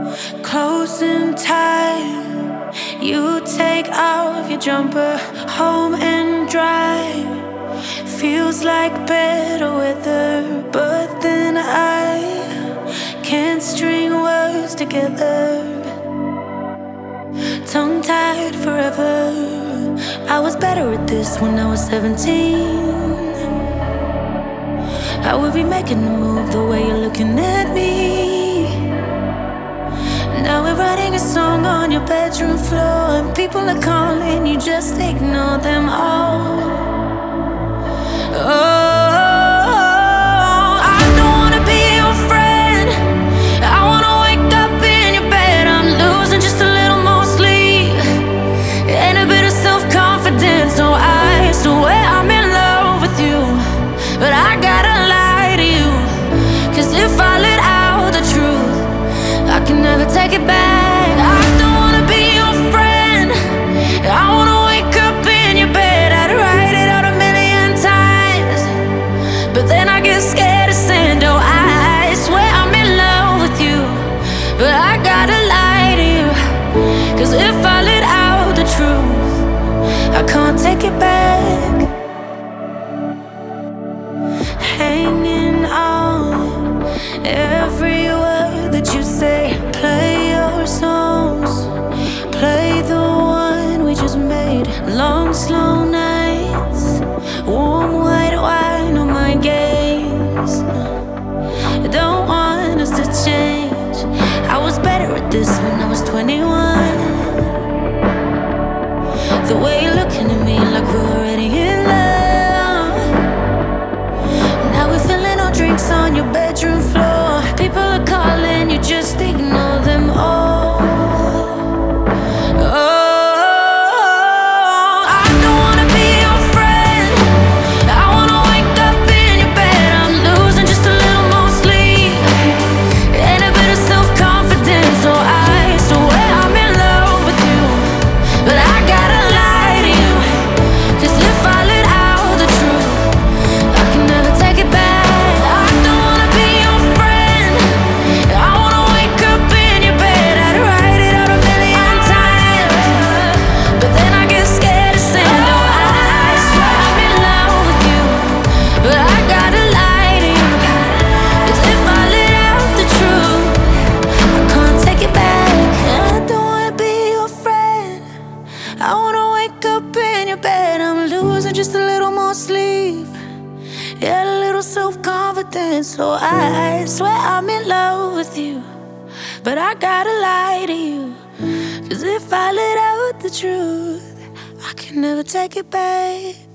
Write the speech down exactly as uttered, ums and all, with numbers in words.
Closing time, you take off your jumper, home and dry. Feels like better weather, but then I can't string words together. Tongue-tied forever. I was better at this when I was seventeen. I would be making the move the way you're looking at me. Now we're writing a song on your bedroom floor, and people are calling, you just ignore them all. Oh, I don't wanna be your friend. I wanna wake up in your bed. I'm losing just a little more sleep and a bit of self-confidence. So I swear I'm in love with you, but I gotta lie to you, 'cause if I let out the truth, I can never take it back. I don't wanna be your friend. I wanna wake up in your bed. I'd write it out a million times, but then I get scared of saying, oh, I swear I'm in love with you, but I gotta lie to you, 'cause if I let out the truth, I can't take it back. Hanging on every word that you say. Play your songs, play the one we just made. Long, slow nights, warm white wine on my gaze. Don't want us to change. I was better at this when I was twenty-one. The way you're looking at me like we're already in love. Now we're filling our drinks on your bedroom floor. People are calling, you just ignore them all. Oh, I don't wanna be your friend. I wanna wake up in your bed. I'm losing just a little more sleep and a bit of self-confidence. So I swear I'm in love with you, but I gotta lie to you, 'cause if I let out the truth, I can never take it back. I don't wanna be your friend. I wanna wake up in your bed. I'd write it out a million times, but then I get scared of saying, no, I swear I'm in love with you, but I gotta lie to you, 'cause if I let out the truth, I can't take it back. I don't wanna be your friend. I wanna wake up in your bed. I'm losing just a little more sleep, yeah, a little self-confidence. So I swear I'm in love with you, but I gotta lie to you, 'cause if I let out the truth, I can never take it back.